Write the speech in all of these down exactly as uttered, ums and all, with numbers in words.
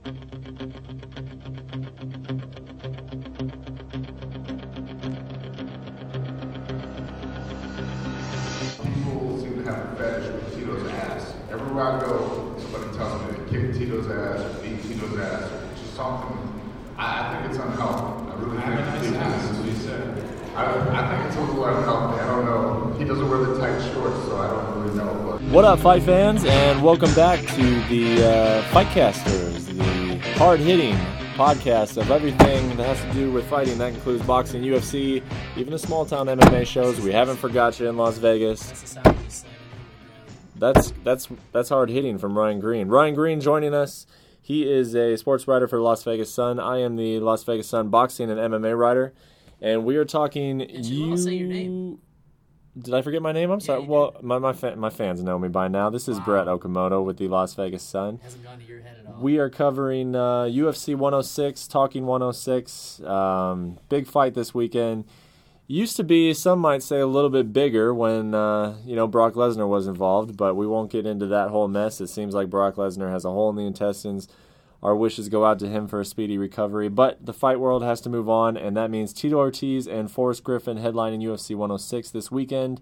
People seem to have a fetish with Tito's ass. Everywhere I go, somebody tells me to kick Tito's ass, or beat Tito's ass, or just something. I, I think it's unhealthy. I really think nice Tito's ass, is what he said. I, I think it's a little unhealthy. I don't know. He doesn't wear the tight shorts, so I don't really know. But. What up, fight fans, and welcome back to the uh, Fightcasters, the hard-hitting podcast of everything that has to do with fighting. That includes boxing, U F C, even the small-town M M A shows. We haven't forgot you in Las Vegas. That's that's that's hard-hitting from Ryan Green. Ryan Green joining us. He is a sports writer for the Las Vegas Sun. I am the Las Vegas Sun boxing and M M A writer. And we are talking. Did you, you say your name? Did I forget my name? I'm sorry. Yeah, well, did. my my, fa- my fans know me by now. This is Wow. Brett Okamoto with the Las Vegas Sun. Hasn't gone to your head at all. We are covering uh, U F C one oh six, talking one oh six. Um, big fight this weekend. Used to be, some might say, a little bit bigger when uh, you know Brock Lesnar was involved, but we won't get into that whole mess. It seems like Brock Lesnar has a hole in the intestines. Our wishes go out to him for a speedy recovery. But the fight world has to move on, and that means Tito Ortiz and Forrest Griffin headlining U F C one oh six this weekend.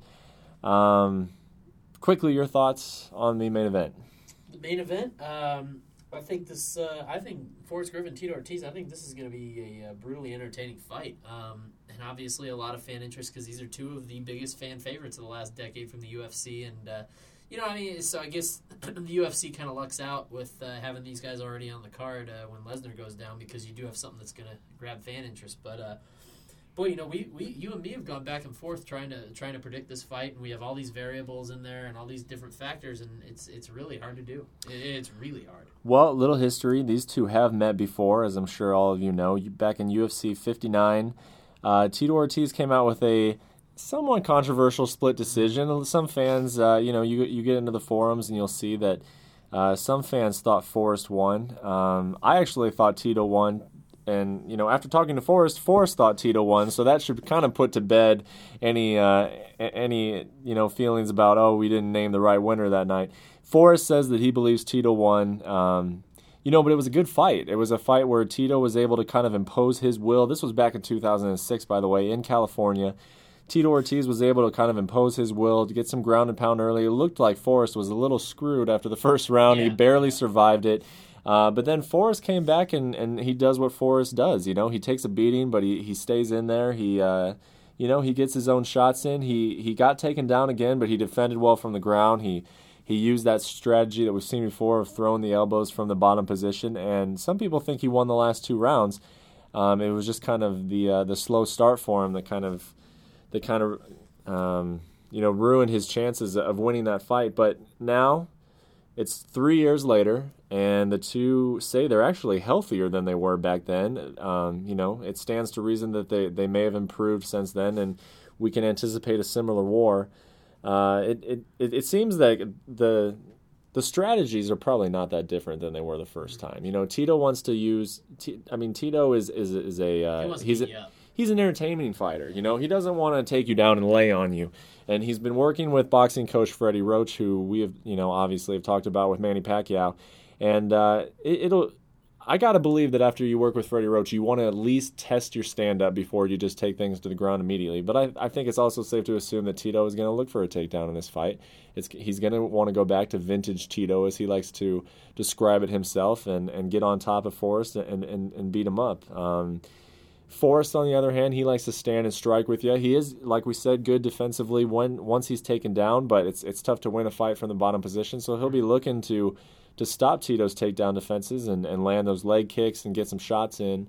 Um, quickly, your thoughts on the main event? The main event, um, I think this. Uh, I think Forrest Griffin, Tito Ortiz. I think this is going to be a, a brutally entertaining fight, um, and obviously a lot of fan interest because these are two of the biggest fan favorites of the last decade from the U F C, and. Uh, You know, I mean, so I guess the U F C kind of lucks out with uh, having these guys already on the card uh, when Lesnar goes down because you do have something that's going to grab fan interest. But, uh, boy, you know, we, we you and me have gone back and forth trying to trying to predict this fight, and we have all these variables in there and all these different factors, and it's it's really hard to do. It, it's really hard. Well, little history. These two have met before, as I'm sure all of you know. Back in U F C fifty-nine, uh, Tito Ortiz came out with a somewhat controversial split decision. Some fans, uh, you know, you you get into the forums and you'll see that uh, some fans thought Forrest won. Um, I actually thought Tito won, and you know, after talking to Forrest, Forrest thought Tito won. So that should kind of put to bed any uh, any you know feelings about oh we didn't name the right winner that night. Forrest says that he believes Tito won. Um, You know, but it was a good fight. It was a fight where Tito was able to kind of impose his will. This was back in two thousand six, by the way, in California. Tito Ortiz was able to kind of impose his will to get some ground and pound early. It looked like Forrest was a little screwed after the first round. Yeah. He barely survived it. Uh, but then Forrest came back, and, and he does what Forrest does. You know, he takes a beating, but he, he stays in there. He, uh, you know, he gets his own shots in. He he got taken down again, but he defended well from the ground. He he used that strategy that we've seen before of throwing the elbows from the bottom position. And some people think he won the last two rounds. Um, it was just kind of the uh, the slow start for him that kind of that kind of um, you know ruined his chances of winning that fight. But now it's three years later, and the two say they're actually healthier than they were back then. Um, you know, it stands to reason that they, they may have improved since then, and we can anticipate a similar war. Uh, it, it, it it seems like the the strategies are probably not that different than they were the first time. You know, Tito wants to use. T- I mean, Tito is is is a uh, He wants to he's beat a, you up. he's an entertaining fighter. You know, he doesn't want to take you down and lay on you. And he's been working with boxing coach Freddie Roach, who we have, you know, obviously have talked about with Manny Pacquiao. And uh, it, it'll, I got to believe that after you work with Freddie Roach, you want to at least test your stand-up before you just take things to the ground immediately. But I, I think it's also safe to assume that Tito is going to look for a takedown in this fight. It's, he's going to want to go back to vintage Tito, as he likes to describe it himself, and, and get on top of Forrest and, and, and beat him up. Um, Forrest, on the other hand, he likes to stand and strike with you. He is, like we said, good defensively when once he's taken down, but it's it's tough to win a fight from the bottom position. So he'll be looking to to stop Tito's takedown defenses and, and land those leg kicks and get some shots in.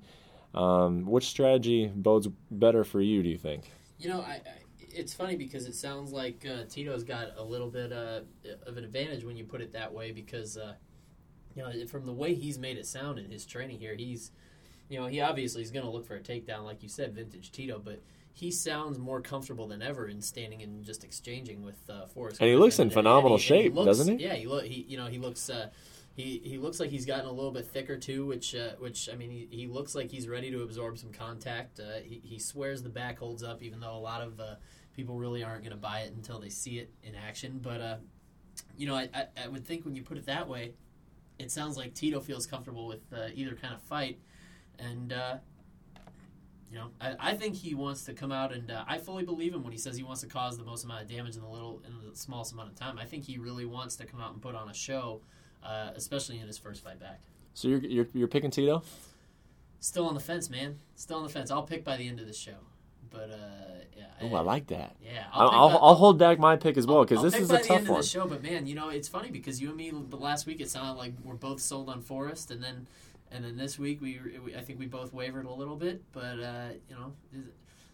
Um, which strategy bodes better for you, do you think? You know, I, I, it's funny because it sounds like uh, Tito's got a little bit uh, of an advantage when you put it that way because, uh, you know, from the way he's made it sound in his training here, he's, you know, he obviously is going to look for a takedown, like you said, vintage Tito, but he sounds more comfortable than ever in standing and just exchanging with uh, Forrest. And he looks in and, phenomenal and he, and he shape, looks, doesn't he? Yeah, he look, he, you know, he looks, uh, he he looks like he's gotten a little bit thicker too, which, uh, which I mean, he, he looks like he's ready to absorb some contact. Uh, he he swears the back holds up, even though a lot of uh, people really aren't going to buy it until they see it in action. But uh, you know, I, I I would think when you put it that way, it sounds like Tito feels comfortable with uh, either kind of fight. And, uh, you know, I, I think he wants to come out, and uh, I fully believe him when he says he wants to cause the most amount of damage in the little in the smallest amount of time. I think he really wants to come out and put on a show, uh, especially in his first fight back. So you're you're, you're picking Tito? Still on the fence, man. Still on the fence. I'll pick by the end of the show. But, uh, yeah. Oh, I, I like that. Yeah. I'll I'll, I'll, by, I'll hold back my pick as well, because this pick is by a the tough end one. Of the show, but, man, you know, it's funny because you and me, last week, it sounded like we're both sold on Forrest, and then and then this week, we, we I think we both wavered a little bit. But, uh, you know, is,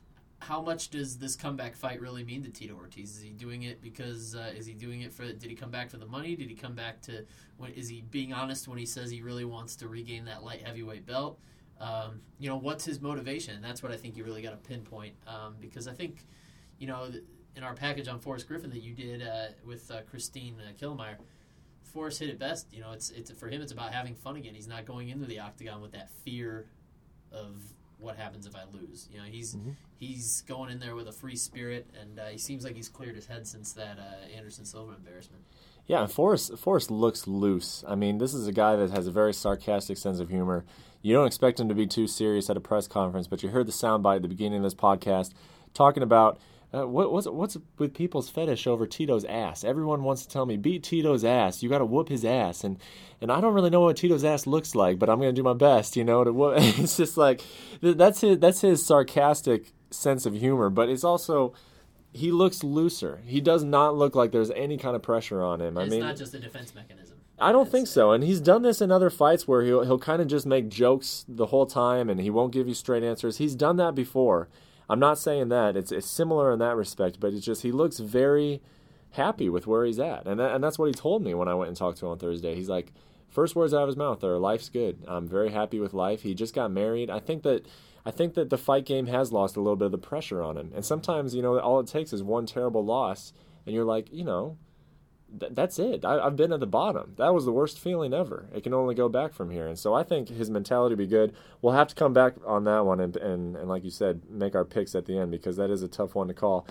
how much does this comeback fight really mean to Tito Ortiz? Is he doing it because, uh, is he doing it for, did he come back for the money? Did he come back to, when, is he being honest when he says he really wants to regain that light heavyweight belt? Um, you know, what's his motivation? And that's what I think you really got to pinpoint. Um, because I think, you know, in our package on Forrest Griffin that you did uh, with uh, Christine uh, Killmeyer, Forrest hit it best. You know, it's it's for him, it's about having fun again. He's not going into the octagon with that fear of what happens if I lose. You know, he's mm-hmm. he's going in there with a free spirit, and uh, he seems like he's cleared his head since that uh, Anderson Silva embarrassment. Yeah, and Forrest, Forrest looks loose. I mean, this is a guy that has a very sarcastic sense of humor. You don't expect him to be too serious at a press conference, but you heard the soundbite at the beginning of this podcast talking about uh, what, what's what's with people's fetish over Tito's ass. Everyone wants to tell me, beat Tito's ass. You got to whoop his ass. And and I don't really know what Tito's ass looks like, but I'm going to do my best, you know. To whoop. It's just like, that's his, that's his sarcastic sense of humor, but it's also... He looks looser. He does not look like there's any kind of pressure on him. I it's mean, not just a defense mechanism. I don't it's, think so. And he's done this in other fights where he'll he'll kind of just make jokes the whole time and he won't give you straight answers. He's done that before. I'm not saying that. It's it's similar in that respect, but it's just he looks very happy with where he's at. And that, and that's what he told me when I went and talked to him on Thursday. He's like, first words out of his mouth are, life's good. I'm very happy with life. He just got married. I think that I think that the fight game has lost a little bit of the pressure on him. And sometimes, you know, all it takes is one terrible loss, and you're like, you know, th- that's it. I- I've been at the bottom. That was the worst feeling ever. It can only go back from here. And so I think his mentality will be good. We'll have to come back on that one and, and, and like you said, make our picks at the end because that is a tough one to call.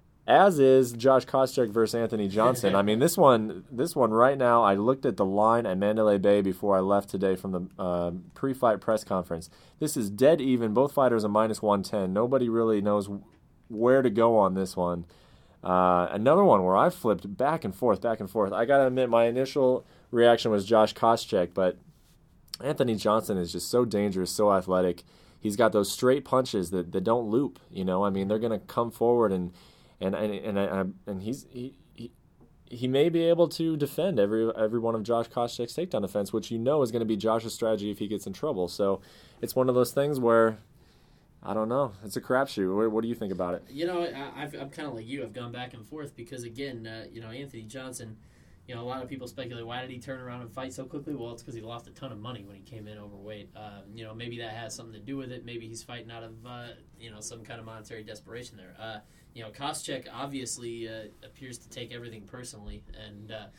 As is Josh Koscheck versus Anthony Johnson. I mean, this one, this one right now, I looked at the line at Mandalay Bay before I left today from the uh, pre-fight press conference. This is dead even. Both fighters are minus one ten. Nobody really knows where to go on this one. Uh, another one where I flipped back and forth, back and forth. I got to admit, my initial reaction was Josh Koscheck, but Anthony Johnson is just so dangerous, so athletic. He's got those straight punches that, that don't loop. You know, I mean, they're going to come forward and And and and and, and he's he, he he may be able to defend every every one of Josh Koscheck's takedown defense, which you know is going to be Josh's strategy if he gets in trouble. So it's one of those things where I don't know. It's a crapshoot. What, what do you think about it? You know, I, I've, I'm kind of like you. I've gone back and forth because again, uh, you know, Anthony Johnson. You know, a lot of people speculate, why did he turn around and fight so quickly? Well, it's because he lost a ton of money when he came in overweight. Um, you know, maybe that has something to do with it. Maybe he's fighting out of, uh, you know, some kind of monetary desperation there. Uh, you know, Koscheck obviously uh, appears to take everything personally. And, uh,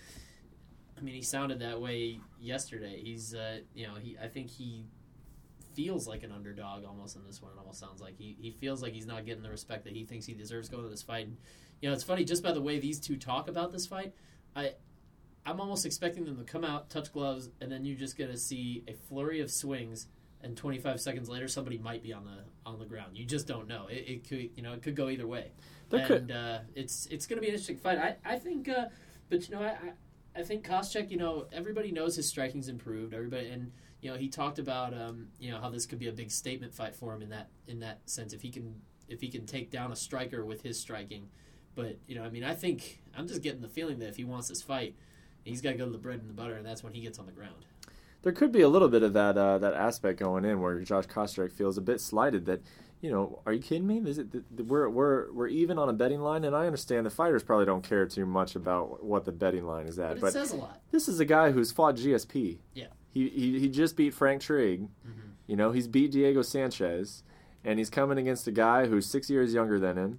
I mean, he sounded that way yesterday. He's, uh, you know, he. I think he feels like an underdog almost in this one. It almost sounds like. He, he feels like he's not getting the respect that he thinks he deserves going to this fight. And, you know, it's funny, just by the way these two talk about this fight, I... I'm almost expecting them to come out, touch gloves, and then you're just going to see a flurry of swings, and twenty-five seconds later, somebody might be on the on the ground. You just don't know. It, it could, you know, it could go either way. There and could. Uh, it's it's going to be an interesting fight. I I think, uh, but you know, I, I I think Koscheck, you know, everybody knows his striking's improved. Everybody, and you know, he talked about um, you know, how this could be a big statement fight for him in that in that sense if he can if he can take down a striker with his striking. But you know, I mean, I think I'm just getting the feeling that if he wants this fight, he's got to go to the bread and the butter, and that's when he gets on the ground. There could be a little bit of that uh, that aspect going in where Josh Koscheck feels a bit slighted that, you know, are you kidding me? Is it, we're we're we're even on a betting line, and I understand the fighters probably don't care too much about what the betting line is at. But it but says a lot. This is a guy who's fought G S P. Yeah. He he, he just beat Frank Trigg. Mm-hmm. You know, he's beat Diego Sanchez, and he's coming against a guy who's six years younger than him.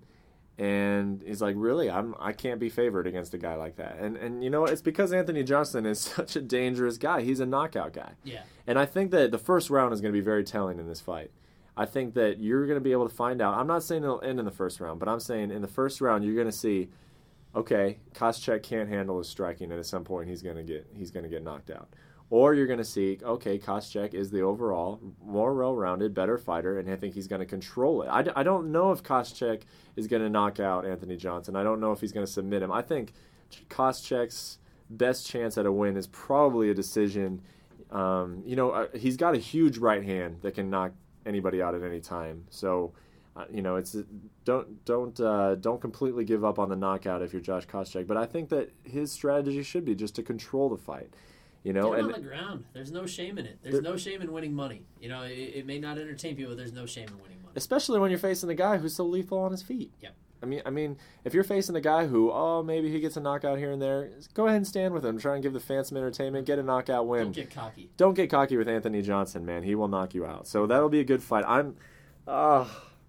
And he's like, really, I'm I can't be favored against a guy like that. And and you know, it's because Anthony Johnson is such a dangerous guy. He's a knockout guy. Yeah. And I think that the first round is going to be very telling in this fight. I think that you're going to be able to find out. I'm not saying it'll end in the first round, but I'm saying in the first round you're going to see, okay, Koscheck can't handle his striking, and at some point he's going to get he's going to get knocked out. Or you're going to see, okay, Koscheck is the overall more well-rounded, better fighter, and I think he's going to control it. I, d- I don't know if Koscheck is going to knock out Anthony Johnson. I don't know if he's going to submit him. I think Koscheck's best chance at a win is probably a decision. Um, you know, uh, he's got a huge right hand that can knock anybody out at any time. So, uh, you know, it's don't don't uh, don't completely give up on the knockout if you're Josh Koscheck. But I think that his strategy should be just to control the fight. You know, Get him and on the ground. There's no shame in it. There's no shame in winning money. You know, it, it may not entertain people, but there's no shame in winning money. Especially when you're facing a guy who's so lethal on his feet. Yep. I mean, I mean, if you're facing a guy who, oh, maybe he gets a knockout here and there, go ahead and stand with him. Try and give the fans some entertainment. Get a knockout win. Don't get cocky. Don't get cocky with Anthony Johnson, man. He will knock you out. So that'll be a good fight. I'm, uh,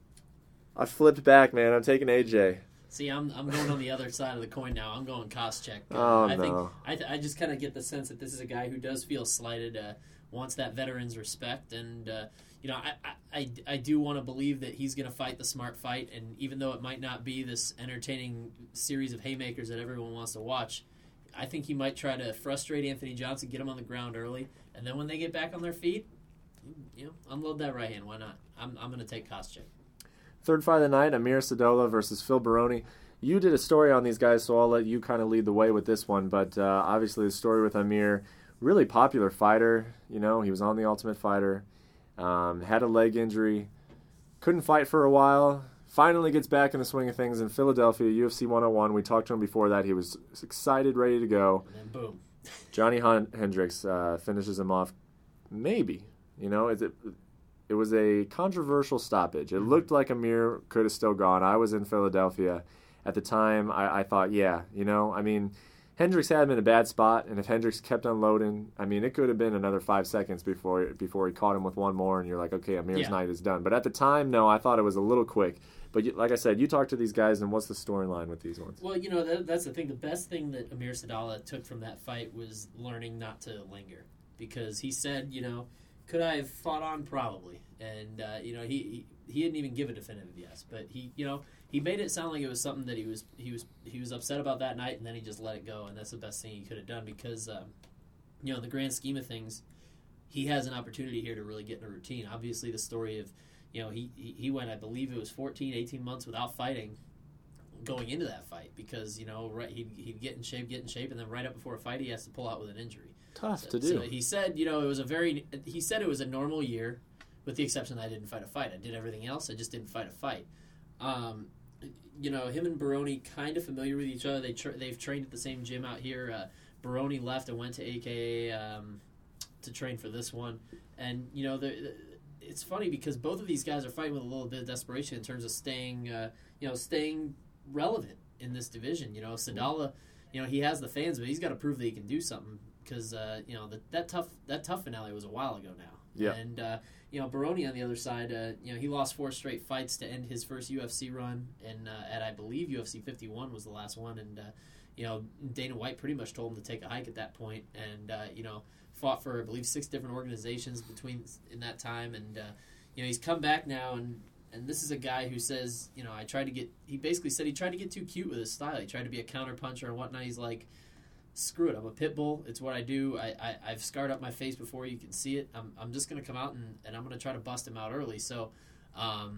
I flipped back, man. I'm taking A J. See, I'm I'm going on the other side of the coin now. I'm going Koscheck. Uh, Oh, I no. think I, th- I just kind of get the sense that this is a guy who does feel slighted, uh, wants that veteran's respect, and uh, you know, I I, I, I do want to believe that he's going to fight the smart fight, and even though it might not be this entertaining series of haymakers that everyone wants to watch, I think he might try to frustrate Anthony Johnson, get him on the ground early, and then when they get back on their feet, you know, unload that right hand. Why not? I'm I'm going to take Koscheck. Third fight of the night, Amir Sadola versus Phil Baroni. You did a story on these guys, so I'll let you kind of lead the way with this one. But uh, obviously the story with Amir, really popular fighter. You know, he was on The Ultimate Fighter, um, had a leg injury, couldn't fight for a while, finally gets back in the swing of things in Philadelphia, U F C one oh one. We talked to him before that. He was excited, ready to go. And then boom. Johnny Hun- Hendricks uh, finishes him off. Maybe. You know, is it... It was a controversial stoppage. It looked like Amir could have still gone. I was in Philadelphia at the time. I, I thought, yeah, you know, I mean, Hendricks had him in a bad spot, and if Hendricks kept unloading, I mean, it could have been another five seconds before before he caught him with one more, and you're like, okay, Amir's Yeah. night is done. But at the time, no, I thought it was a little quick. But you, like I said, you talk to these guys, and what's the storyline with these ones? Well, you know, that, that's the thing. The best thing that Amir Sadala took from that fight was learning not to linger. Because he said, you know, could I have fought on? Probably. And, uh, you know, he, he he didn't even give a definitive yes. But, he, you know, he made it sound like it was something that he was he was, he was upset about that night, and then he just let it go. And that's the best thing he could have done because, um, you know, in the grand scheme of things, he has an opportunity here to really get in a routine. Obviously, the story of, you know, he, he, he went, I believe it was fourteen, eighteen months without fighting going into that fight because, you know, right he'd, he'd get in shape, get in shape, and then right up before a fight he has to pull out with an injury. Tough So, to do. so he said, you know, it was a very, he said it was a normal year with the exception that I didn't fight a fight. I did everything else, I just didn't fight a fight. Um, you know, him and Baroni kind of familiar with each other. They tra- they've trained at the same gym out here. Uh, Baroni left and went to A K A um, to train for this one. And, you know, the, it's funny because both of these guys are fighting with a little bit of desperation in terms of staying, uh, you know, staying relevant in this division. You know, Sadala, you know, he has the fans, but he's got to prove that he can do something because, uh, you know, the, that tough that tough finale was a while ago now. Yeah. And, uh, you know, Baroni on the other side, uh, you know, he lost four straight fights to end his first U F C run, and uh, at I believe U F C fifty-one was the last one, and uh, you know, Dana White pretty much told him to take a hike at that point, and uh, you know, fought for I believe six different organizations between in that time, and uh, you know, he's come back now, and and this is a guy who says, you know, I tried to get, he basically said he tried to get too cute with his style, he tried to be a counter puncher and whatnot. He's like, screw it, I'm a pit bull. It's what I do. I, I, I've scarred up my face before you can see it. I'm, I'm just going to come out and, and I'm going to try to bust him out early. So um,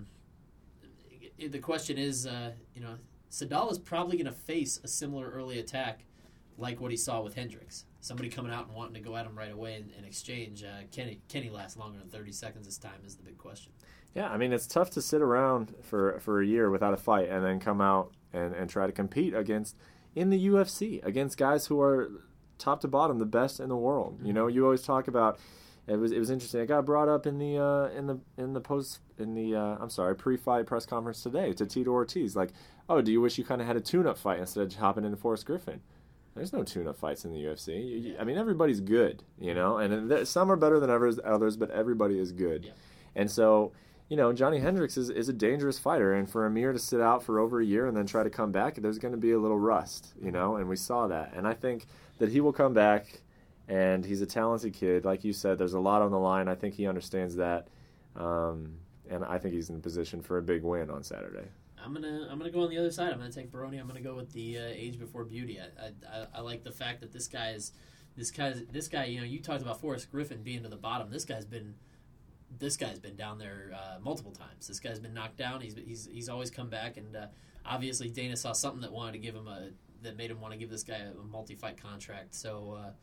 it, the question is, uh, you know, Sadal is probably going to face a similar early attack like what he saw with Hendricks. Somebody coming out and wanting to go at him right away and, and exchange. Uh, can, he, can he last longer than thirty seconds this time is the big question. Yeah, I mean, it's tough to sit around for, for a year without a fight and then come out and, and try to compete against in the U F C against guys who are top to bottom the best in the world. You know, you always talk about it was it was interesting. It got brought up in the uh, in the in the post in the uh, I'm sorry pre-fight press conference today to Tito Ortiz. Like, oh, do you wish you kind of had a tune-up fight instead of hopping into Forrest Griffin? There's no tune-up fights in the U F C. You, you, I mean, everybody's good, you know, and there, some are better than others, others, but everybody is good. Yeah. And so, you know, Johnny Hendricks is, is a dangerous fighter, and for Amir to sit out for over a year and then try to come back, there's going to be a little rust, you know, and we saw that. And I think that he will come back, and he's a talented kid. Like you said, there's a lot on the line. I think he understands that, um, and I think he's in position for a big win on Saturday. I'm gonna I'm gonna go on the other side. I'm gonna take Baroni. I'm gonna go with the uh, age before beauty. I, I I like the fact that this guy is, This guy, this guy, you know, you talked about Forrest Griffin being to the bottom. This guy's been, this guy's been down there uh, multiple times. This guy's been knocked down. He's he's he's always come back, and uh, obviously Dana saw something that wanted to give him a that made him want to give this guy a, a multi-fight contract. So, uh,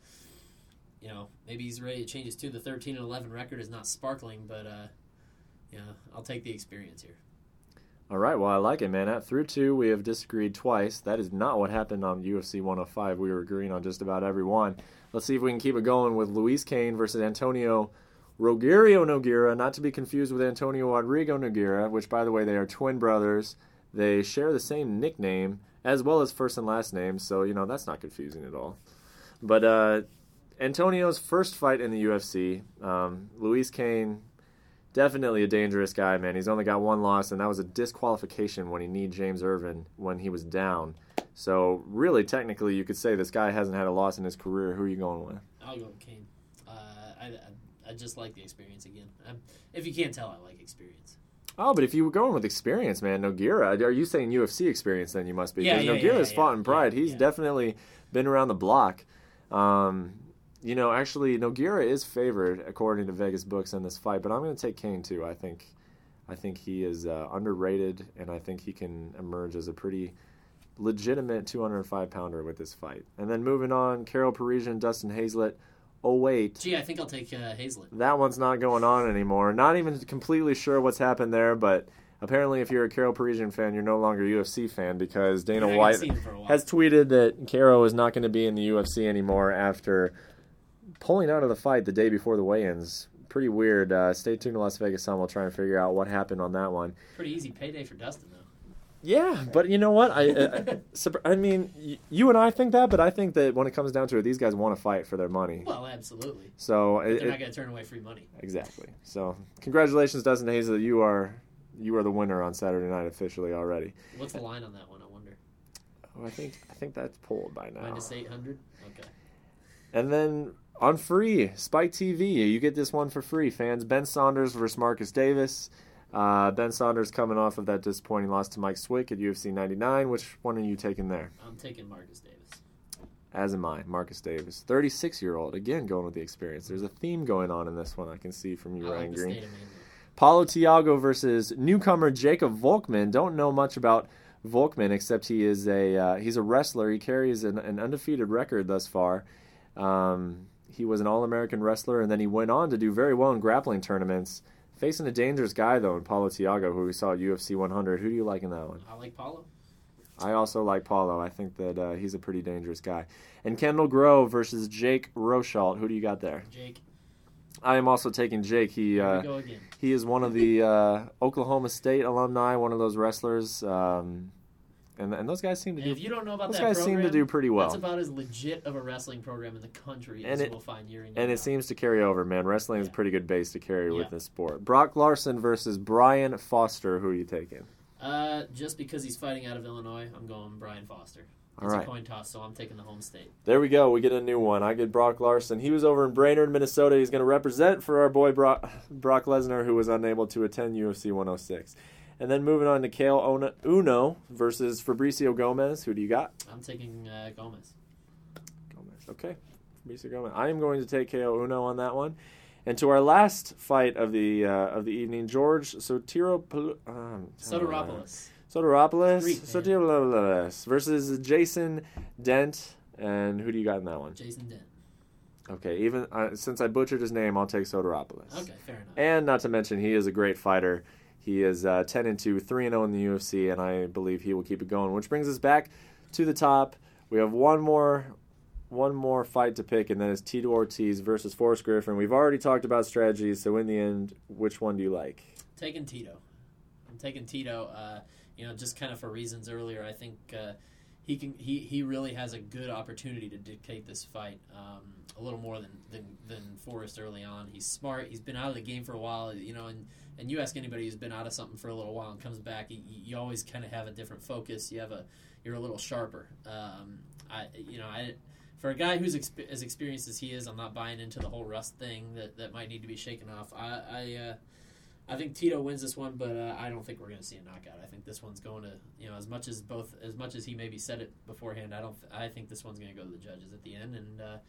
you know, maybe he's ready to change his tune. The thirteen and eleven record is not sparkling, but uh, you know, I'll take the experience here. All right, well, I like it, man. At through two, we have disagreed twice. That is not what happened on U F C one oh five. We were agreeing on just about every one. Let's see if we can keep it going with Luis Kane versus Antonio Rogerio Nogueira, not to be confused with Antonio Rodrigo Nogueira, which, by the way, they are twin brothers. They share the same nickname as well as first and last names, so, you know, that's not confusing at all. But uh, Antonio's first fight in the U F C, um, Luis Kane, definitely a dangerous guy, man. He's only got one loss, and that was a disqualification when he kneed James Irvin when he was down. So, really, technically, you could say this guy hasn't had a loss in his career. Who are you going with? I'll go with Kane. Uh, I, I, I just like the experience again. I'm, if you can't tell, I like experience. Oh, but if you were going with experience, man, Nogueira, are you saying U F C experience then you must be? Yeah, Because yeah, Nogueira's yeah, fought yeah, in Pride. yeah, He's yeah. definitely been around the block. Um, you know, actually, Nogueira is favored according to Vegas books in this fight, but I'm going to take Kane too. I think, I think he is uh, underrated, and I think he can emerge as a pretty legitimate two hundred five pounder with this fight. And then moving on, Carol Parisian, Dustin Hazlett. Oh wait, Gee, I think I'll take uh, Hazlett. that one's not going on anymore. Not even completely sure what's happened there, but apparently if you're a Carol Parisian fan, you're no longer a U F C fan because Dana I haven't White seen him for a while. has tweeted that Caro is not going to be in the U F C anymore after pulling out of the fight the day before the weigh-ins. Pretty weird. Uh, stay tuned to Las Vegas Sun. We'll try and figure out what happened on that one. Pretty easy payday for Dustin, though. Yeah, but you know what? I, I, I mean, y- you and I think that, but I think that when it comes down to it, these guys want to fight for their money. Well, absolutely. So But it, they're it- not going to turn away free money. Exactly. So, congratulations, Dustin Hazlett. You are you are the winner on Saturday night officially already. What's the line on that one, I wonder? Oh, I think I think that's pulled by now. Minus eight hundred? Okay. And then on free Spike T V, you get this one for free, fans. Ben Saunders versus Marcus Davis. Uh, Ben Saunders coming off of that disappointing loss to Mike Swick at U F C ninety-nine. Which one are you taking there? I'm taking Marcus Davis. As am I, Marcus Davis, thirty-six-year-old. Again, going with the experience. There's a theme going on in this one. I can see from you, I Ryan like the Green. state of Maine. Paulo Tiago versus newcomer Jacob Volkman. Don't know much about Volkman except he is a uh, he's a wrestler. He carries an, an undefeated record thus far. Um, he was an All-American wrestler, and then he went on to do very well in grappling tournaments. Facing a dangerous guy though in Paulo Tiago, who we saw at U F C one hundred. Who do you like in that one? I like Paulo. I also like Paulo. I think that uh, he's a pretty dangerous guy. And Kendall Grove versus Jake Rochalt. Who do you got there? Jake. I am also taking Jake. He Here uh, we go again. he is one of the uh, Oklahoma State alumni, one of those wrestlers, um, and and those guys seem to And do. if you don't know about Those that guys program, seem to do pretty well. That's about as legit of a wrestling program in the country And as it- we'll find year in year And it out. seems to carry over, man. Wrestling is a Yeah. pretty good base to carry with Yeah. this sport. Brock Larson versus Brian Foster. Who are you taking? Uh, just because he's fighting out of Illinois, I'm going Brian Foster. All It's right. a coin toss, so I'm taking the home state. There we go. We get a new one. I get Brock Larson. He was over in Brainerd, Minnesota. He's going to represent for our boy Brock, Brock Lesnar, who was unable to attend U F C one oh six. And then moving on to Kale Ona- Uno versus Fabricio Gomez. Who do you got? I'm taking uh, Gomez. Gomez. Okay. Fabricio Gomez. I am going to take K O Uno on that one. And to our last fight of the uh, of the evening, George Sotiropoulos. Um, Soteropoulos. Soteropoulos. Greek, man. Soteropoulos versus Jason Dent. And who do you got in that one? Jason Dent. Okay, even uh, since I butchered his name, I'll take Soteropoulos. Okay, fair enough. And not to mention, he is a great fighter. He is uh, ten and two, three and zero in the U F C, and I believe he will keep it going. Which brings us back to the top. We have one more, one more fight to pick, and that is Tito Ortiz versus Forrest Griffin. We've already talked about strategies, so in the end, which one do you like? Taking Tito. I'm taking Tito. Uh, you know, just kind of for reasons earlier. I think uh, he can. He, he really has a good opportunity to dictate this fight. Um, a little more than, than than Forrest early on. He's smart. He's been out of the game for a while. You know, and, and you ask anybody who's been out of something for a little while and comes back, you, you always kind of have a different focus. You have a you're a little sharper. Um, I you know I. For a guy who's exp- as experienced as he is, I'm not buying into the whole rust thing that, that might need to be shaken off. I I, uh, I think Tito wins this one, but uh, I don't think we're going to see a knockout. I think this one's going to, you know, as much as both as much as he maybe said it beforehand. I don't. Th- I think this one's going to go to the judges at the end, and uh,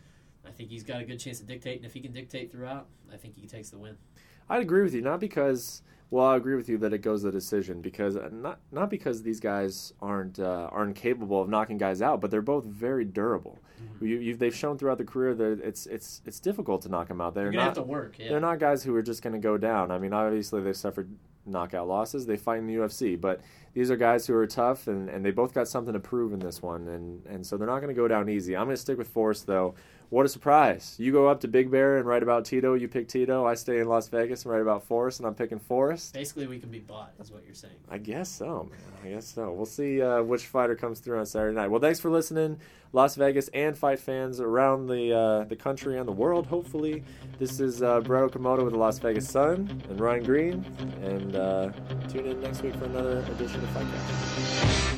I think he's got a good chance to dictate, and if he can dictate throughout, I think he takes the win. I'd agree with you, not because well, I agree with you that it goes to decision because not not because these guys aren't uh, aren't capable of knocking guys out, but they're both very durable. Mm-hmm. You, you've, they've shown throughout the career that it's it's it's difficult to knock them out. They're You're gonna not have to work. Yeah. They're not guys who are just going to go down. I mean, obviously they've suffered knockout losses. They fight in the U F C, but these are guys who are tough, and, and they both got something to prove in this one, and, and so they're not going to go down easy. I'm going to stick with Forrest, though. What a surprise. You go up to Big Bear and write about Tito, you pick Tito. I stay in Las Vegas and write about Forrest, and I'm picking Forrest. Basically, we can be bought, is what you're saying. I guess so, man. I guess so. We'll see uh, which fighter comes through on Saturday night. Well, thanks for listening, Las Vegas and fight fans around the uh, the country and the world, hopefully. This is uh, Brett Okamoto with the Las Vegas Sun and Ryan Green, and uh, tune in next week for another edition of Fightcast.